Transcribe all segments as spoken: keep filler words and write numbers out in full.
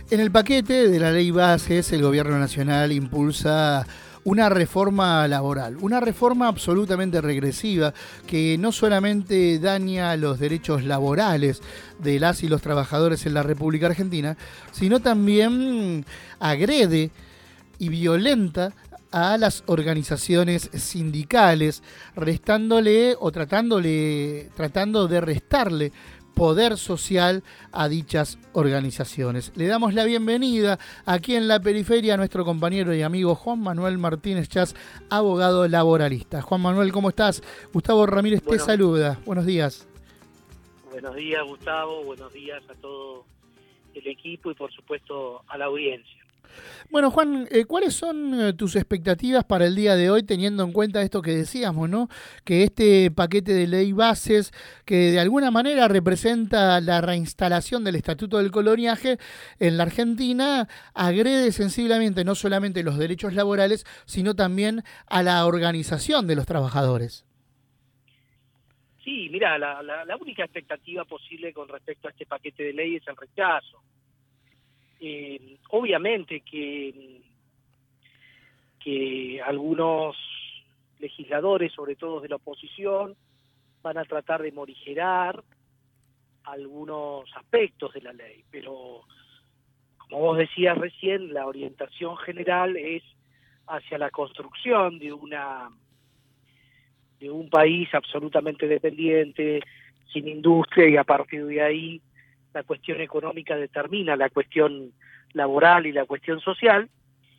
En el paquete de la Ley Bases, el Gobierno Nacional impulsa una reforma laboral, una reforma absolutamente regresiva que no solamente daña los derechos laborales de las y los trabajadores en la República Argentina, sino también agrede y violenta a las organizaciones sindicales, restándole o tratándole, tratando de restarle poder social a dichas organizaciones. Le damos la bienvenida aquí en la periferia a nuestro compañero y amigo Juan Manuel Martínez Chas, abogado laboralista. Juan Manuel, ¿cómo estás? Gustavo Ramírez bueno, te saluda. Buenos días. Buenos días, Gustavo. Buenos días a todo el equipo y, por supuesto, a la audiencia. Bueno, Juan, eh, ¿cuáles son eh, tus expectativas para el día de hoy, teniendo en cuenta esto que decíamos, ¿no? Que este paquete de ley bases, que de alguna manera representa la reinstalación del Estatuto del Coloniaje en la Argentina, agrede sensiblemente no solamente los derechos laborales, sino también a la organización de los trabajadores? Sí, mira, la, la, la única expectativa posible con respecto a este paquete de ley es el rechazo. Eh, obviamente que, que algunos legisladores, sobre todo de la oposición, van a tratar de morigerar algunos aspectos de la ley, pero como vos decías recién, la orientación general es hacia la construcción de una de un país absolutamente dependiente, sin industria, y a partir de ahí la cuestión económica determina la cuestión laboral y la cuestión social,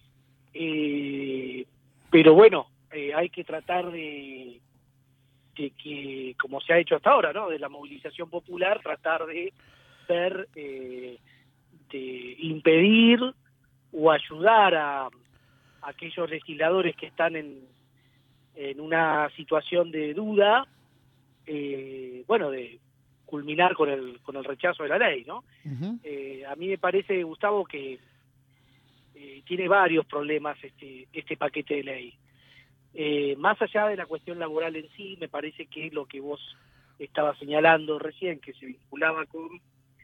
eh, pero bueno, eh, hay que tratar de, de que, como se ha hecho hasta ahora, ¿no?, de la movilización popular, tratar de ver, eh, de impedir o ayudar a, a aquellos legisladores que están en, en una situación de duda, eh, bueno, de culminar con el con el rechazo de la ley, ¿no? Uh-huh. Eh, a mí me parece, Gustavo, que eh, tiene varios problemas este este paquete de ley. Eh, más allá de la cuestión laboral en sí, me parece que lo que vos estabas señalando recién, que se vinculaba con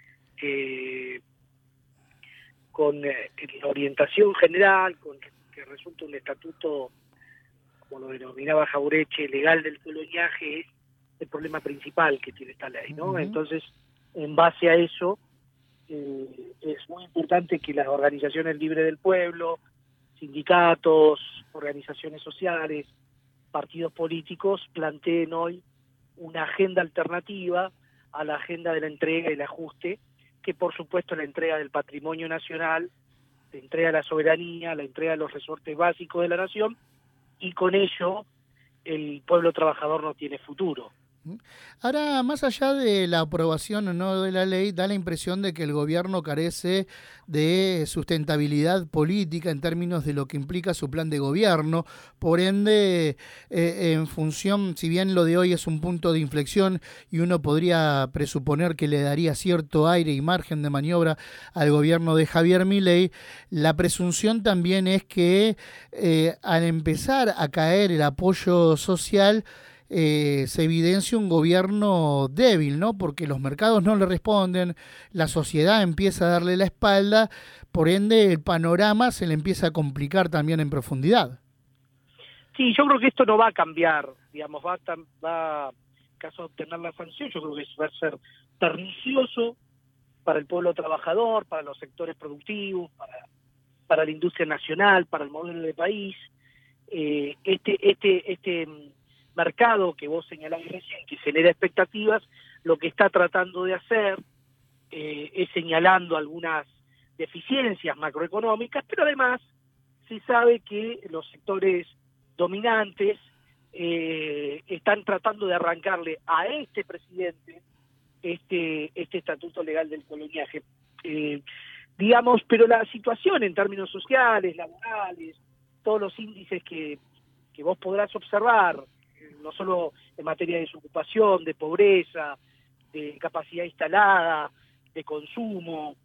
eh, con eh, la orientación general, con que, que resulta un estatuto, como lo denominaba Jauretche, legal del coloniaje, es el problema principal que tiene esta ley, ¿no? Uh-huh. Entonces, en base a eso, eh, es muy importante que las organizaciones libres del pueblo, sindicatos, organizaciones sociales, partidos políticos, planteen hoy una agenda alternativa a la agenda de la entrega y el ajuste, que por supuesto la entrega del patrimonio nacional, la entrega de la soberanía, la entrega de los resortes básicos de la nación, y con ello el pueblo trabajador no tiene futuro. Ahora, más allá de la aprobación o no de la ley, da la impresión de que el gobierno carece de sustentabilidad política en términos de lo que implica su plan de gobierno. Por ende, eh, en función, si bien lo de hoy es un punto de inflexión y uno podría presuponer que le daría cierto aire y margen de maniobra al gobierno de Javier Milei, la presunción también es que eh, al empezar a caer el apoyo social, Eh, se evidencia un gobierno débil, ¿no? Porque los mercados no le responden, la sociedad empieza a darle la espalda, por ende el panorama se le empieza a complicar también en profundidad. Sí, yo creo que esto no va a cambiar, digamos, va a, va, en caso de obtener la sanción, yo creo que eso va a ser pernicioso para el pueblo trabajador, para los sectores productivos, para, para la industria nacional, para el modelo de país. Eh, este, este, este mercado que vos señalás recién, que genera expectativas, lo que está tratando de hacer eh, es señalando algunas deficiencias macroeconómicas, pero además se sabe que los sectores dominantes eh, están tratando de arrancarle a este presidente este, este estatuto legal del coloniaje. Eh, digamos, pero la situación en términos sociales, laborales, todos los índices que, que vos podrás observar, no solo en materia de desocupación, de pobreza, de capacidad instalada, de consumo,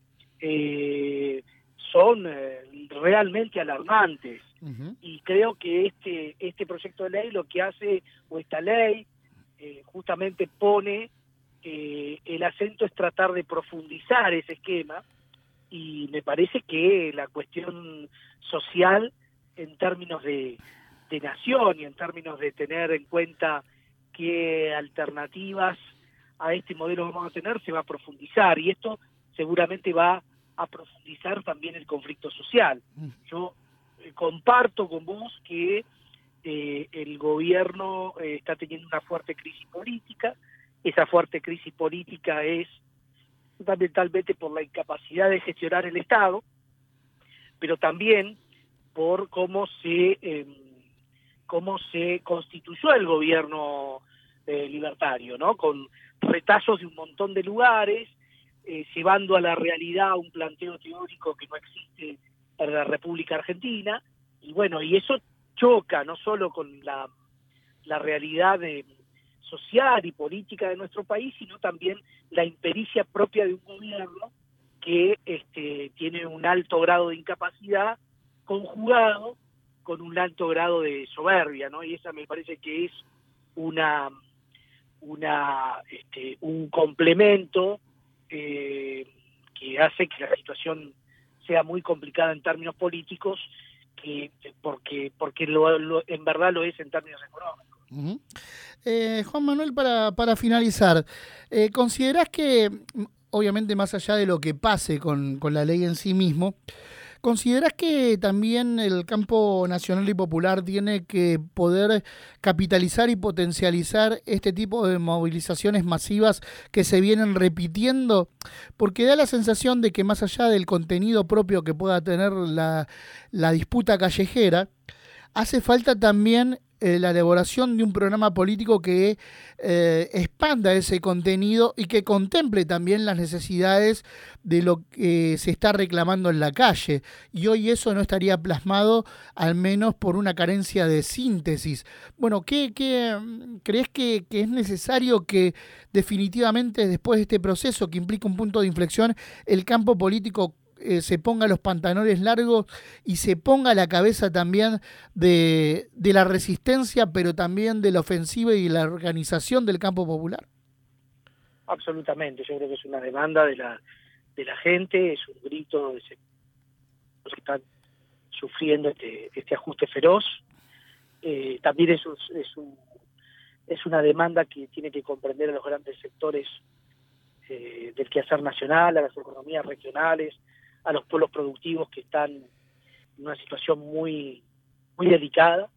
eh, son eh, realmente alarmantes. Uh-huh. Y creo que este este proyecto de ley lo que hace, o esta ley, eh, justamente pone, eh, el acento es tratar de profundizar ese esquema, y me parece que la cuestión social en términos de, de nación y en términos de tener en cuenta qué alternativas a este modelo vamos a tener se va a profundizar, y esto seguramente va a profundizar también el conflicto social. Yo eh, comparto con vos que eh, el gobierno eh, está teniendo una fuerte crisis política. Esa fuerte crisis política es fundamentalmente por la incapacidad de gestionar el Estado, pero también por cómo se eh, cómo se constituyó el gobierno eh, libertario, ¿no? Con retazos de un montón de lugares, eh, llevando a la realidad un planteo teórico que no existe para la República Argentina, y bueno, y eso choca no solo con la, la realidad de, social y política de nuestro país, sino también la impericia propia de un gobierno que este, tiene un alto grado de incapacidad conjugado con un alto grado de soberbia, ¿no? Y esa me parece que es una una este, un complemento eh, que hace que la situación sea muy complicada en términos políticos, que porque porque lo, lo, en verdad lo es en términos económicos. Uh-huh. eh, Juan Manuel, para, para finalizar, eh, ¿considerás que, obviamente más allá de lo que pase con, con la ley en sí mismo, ¿considerás que también el campo nacional y popular tiene que poder capitalizar y potencializar este tipo de movilizaciones masivas que se vienen repitiendo? Porque da la sensación de que más allá del contenido propio que pueda tener la, la disputa callejera, hace falta también eh, la elaboración de un programa político que eh, expanda ese contenido y que contemple también las necesidades de lo que se está reclamando en la calle. Y hoy eso no estaría plasmado, al menos por una carencia de síntesis. Bueno, ¿qué, qué crees que, que es necesario que definitivamente después de este proceso que implica un punto de inflexión, el campo político Eh, se ponga los pantalones largos y se ponga a la cabeza también de, de la resistencia, pero también de la ofensiva y la organización del campo popular? Absolutamente, yo creo que es una demanda de la de la gente, es un grito de los que están sufriendo este, este ajuste feroz. Eh, también es, un, es, un, es una demanda que tiene que comprender a los grandes sectores eh, del quehacer nacional, a las economías regionales, a los pueblos productivos que están en una situación muy muy delicada,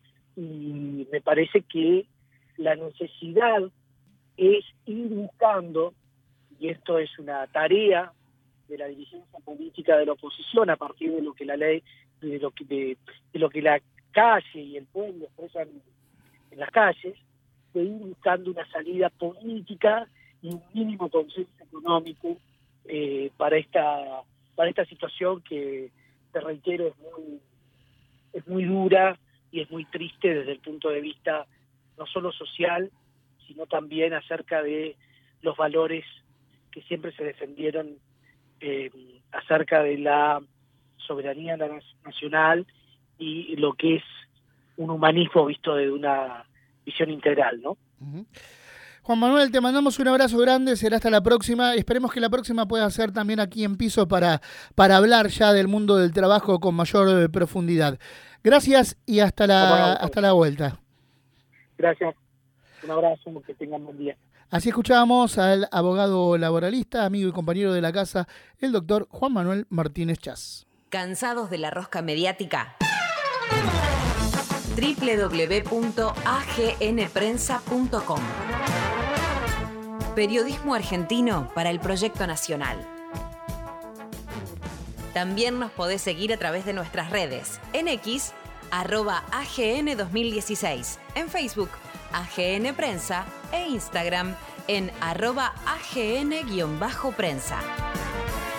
y me parece que la necesidad es ir buscando, y esto es una tarea de la dirigencia política de la oposición a partir de lo que la ley, de lo que, de, de lo que la calle y el pueblo expresan en las calles, de ir buscando una salida política y un mínimo consenso económico eh, para esta para esta situación que, te reitero, es muy, es muy dura y es muy triste desde el punto de vista no solo social, sino también acerca de los valores que siempre se defendieron eh, acerca de la soberanía nacional y lo que es un humanismo visto desde una visión integral, ¿no? Uh-huh. Juan Manuel, te mandamos un abrazo grande, será hasta la próxima. Esperemos que la próxima pueda ser también aquí en Piso para, para hablar ya del mundo del trabajo con mayor eh, profundidad. Gracias y hasta la, hasta la vuelta. Gracias, un abrazo, que tengan buen día. Así escuchábamos al abogado laboralista, amigo y compañero de la casa, el doctor Juan Manuel Martínez Chas. ¿Cansados de la rosca mediática? doble u doble u doble u punto a g n prensa punto com. Periodismo argentino para el Proyecto Nacional. También nos podés seguir a través de nuestras redes. En X, arroba A G N dos mil dieciséis. En Facebook, A G N Prensa. E Instagram, en arroba A G N guión bajo prensa.